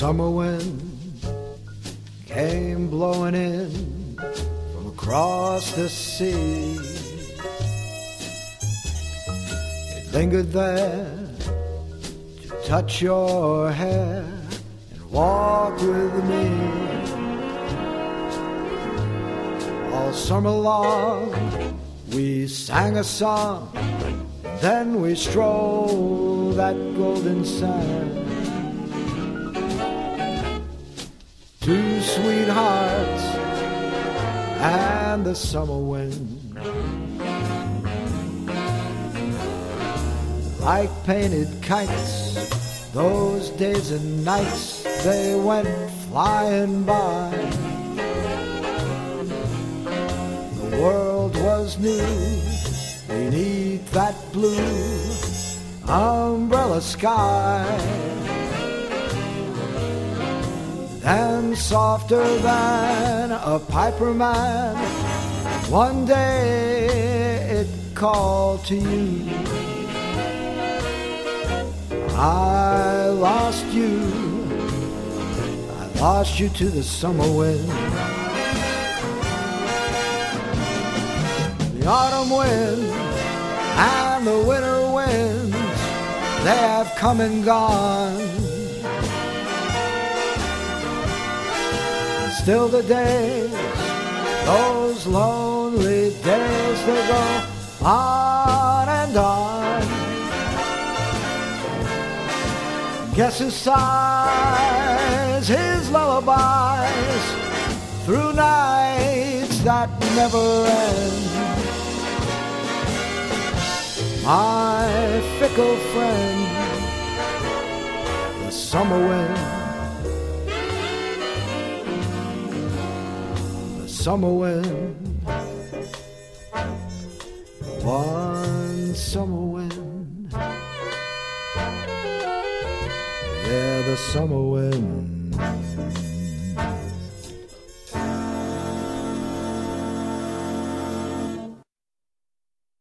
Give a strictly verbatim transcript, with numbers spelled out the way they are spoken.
summer wind came blowing in from across the sea. It lingered there to touch your hair and walk with me. All summer long we sang a song, then we strolled that golden sand. Two sweethearts and the summer wind, like painted kites, those days and nights they went flying by. The world was new beneath that blue umbrella sky, and softer than a piper man, one day it called to you. I lost you, I lost you to the summer wind. The autumn wind and the winter winds, they have come and gone. Still the days, those lonely days, they go on and on. Guess who sighs his lullabies through nights that never end? My fickle friend, the summer wind. Summer wind, one summer wind, yeah, the summer wind.